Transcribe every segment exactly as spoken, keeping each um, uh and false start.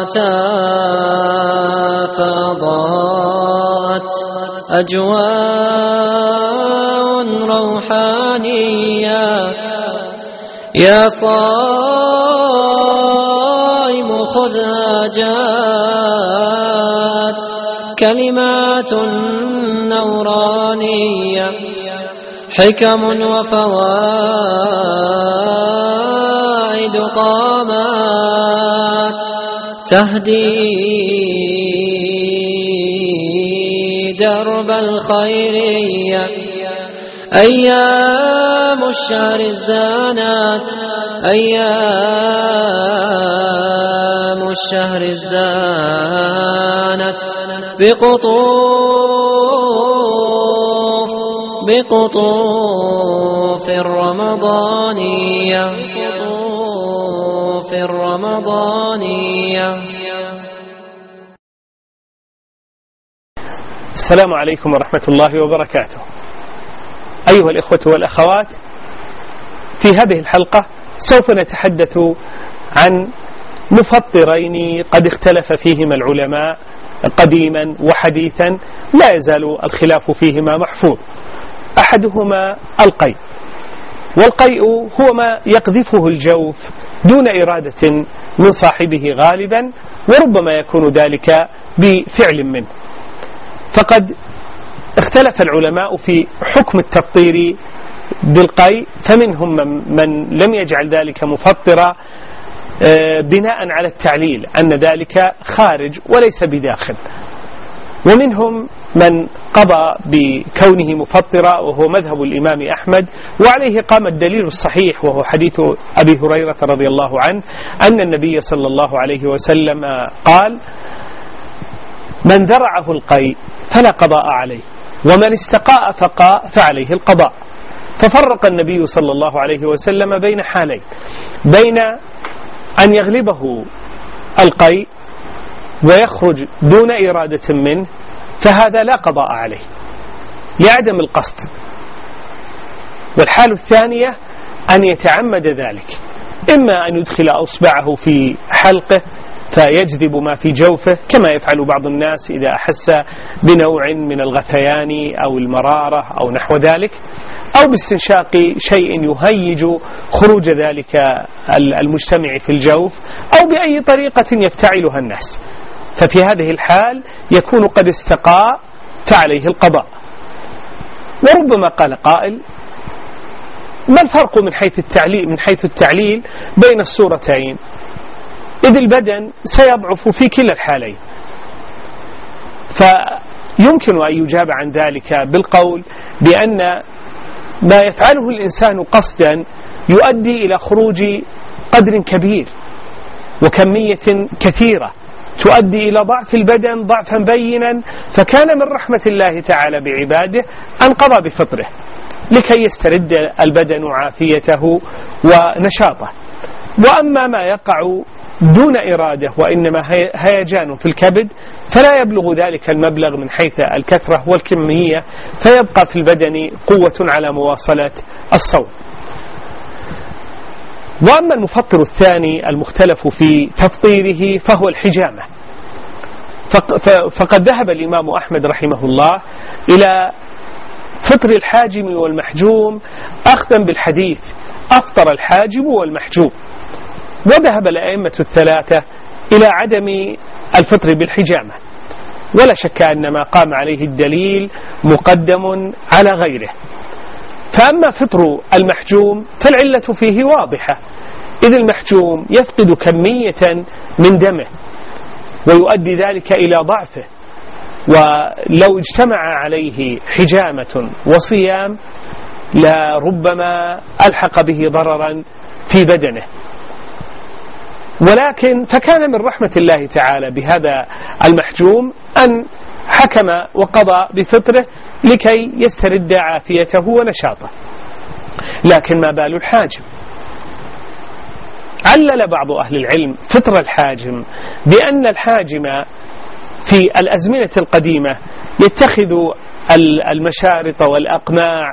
فضاءت أجواء روحانية يا صائم خذها جاءت كلمات نورانية حكم وفوائد قامات تهدي درب الخيرية أيام الشهر ازدانت أيام الشهر ازدانت بقطوف بقطوف الرمضانية بقطوف الرمضانية. السلام عليكم ورحمة الله وبركاته. أيها الإخوة والأخوات، في هذه الحلقة سوف نتحدث عن مفطرين قد اختلف فيهما العلماء قديما وحديثا، لا يزال الخلاف فيهما محفوظ. أحدهما القيء، والقيء هو ما يقذفه الجوف دون إرادة من صاحبه غالبا، وربما يكون ذلك بفعل منه. فقد اختلف العلماء في حكم التفطير بالقيء، فمنهم من لم يجعل ذلك مفطرا بناء على التعليل أن ذلك خارج وليس بداخل، ومنهم من قضى بكونه مفطرا وهو مذهب الإمام أحمد، وعليه قام الدليل الصحيح وهو حديث أبي هريرة رضي الله عنه أن النبي صلى الله عليه وسلم قال: من ذرعه القيء فلا قضاء عليه، ومن استقاء فقاء فعليه القضاء. ففرق النبي صلى الله عليه وسلم بين حالين: بين أن يغلبه القيء ويخرج دون إرادة منه، فهذا لا قضاء عليه لعدم القصد، والحال الثانية أن يتعمد ذلك، إما أن يدخل أصبعه في حلقه فيجذب ما في جوفه كما يفعل بعض الناس إذا أحس بنوع من الغثيان أو المرارة أو نحو ذلك، أو باستنشاق شيء يهيج خروج ذلك المجتمع في الجوف، أو بأي طريقة يفتعلها الناس. ففي هذه الحال يكون قد استقاء فعليه القضاء. وربما قال قائل: ما الفرق من حيث التعليل من حيث التعليل بين الصورتين؟ إذ البدن سيضعف في كلا الحالين. فيمكن أن يجاب عن ذلك بالقول بأن ما يفعله الإنسان قصدا يؤدي إلى خروج قدر كبير وكمية كثيرة تؤدي إلى ضعف البدن ضعفا بينا، فكان من رحمة الله تعالى بعباده أن قضى بفطره لكي يسترد البدن عافيته ونشاطه. وأما ما يقع دون إرادة وإنما هيجان في الكبد فلا يبلغ ذلك المبلغ من حيث الكثرة والكمية، فيبقى في البدن قوة على مواصلة الصوم. وأما المفطر الثاني المختلف في تفطيره فهو الحجامة، فقد ذهب الإمام أحمد رحمه الله إلى فطر الحاجم والمحجوم أخذا بالحديث: أفطر الحاجم والمحجوم. وذهب الأئمة الثلاثة إلى عدم الفطر بالحجامة، ولا شك أن ما قام عليه الدليل مقدم على غيره. فأما فطر المحجوم فالعلة فيه واضحة، إذ المحجوم يفقد كمية من دمه ويؤدي ذلك إلى ضعفه، ولو اجتمع عليه حجامة وصيام لربما ألحق به ضررا في بدنه. ولكن فكان من رحمة الله تعالى بهذا المحجوم أن حكم وقضى بفطره لكي يسترد عافيته ونشاطه. لكن ما بال الحاجم؟ علل بعض أهل العلم فطر الحاجم بأن الحاجم في الأزمنة القديمة يتخذ المشارط والأقماع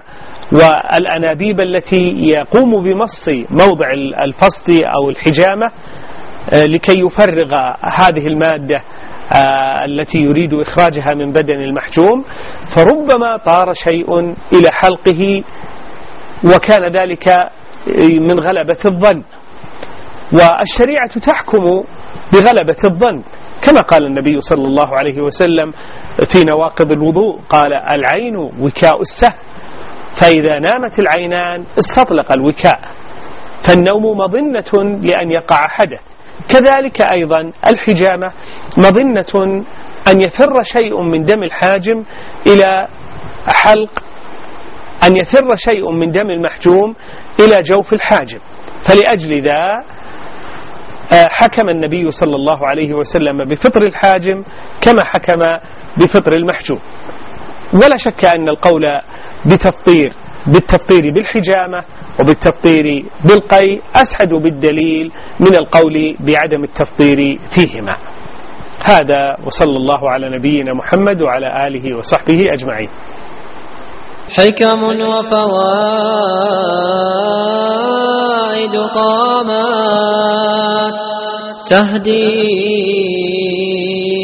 والأنابيب التي يقوم بمص موضع الفصد أو الحجامة لكي يفرغ هذه المادة التي يريد إخراجها من بدن المحجوم، فربما طار شيء إلى حلقه وكان ذلك من غلبة الظن. والشريعة تحكم بغلبة الظن، كما قال النبي صلى الله عليه وسلم في نواقض الوضوء، قال: العين وكاء السهم، فإذا نامت العينان استطلق الوكاء، فالنوم مظنة لأن يقع حدث. كذلك أيضا الحجامة مظنة أن يفر شيء من دم الحاجم إلى حلق، أن يفر شيء من دم المحجوم إلى جوف الحاجم، فلأجل ذا حكم النبي صلى الله عليه وسلم بفطر الحاجم كما حكم بفطر المحجوم. ولا شك أن القول بتفطير بالتفطير بالحجامة وبالتفطير بالقيء أسعد بالدليل من القول بعدم التفطير فيهما. هذا، وصلى الله على نبينا محمد وعلى آله وصحبه أجمعين. حكم وفوائد قامات تهدي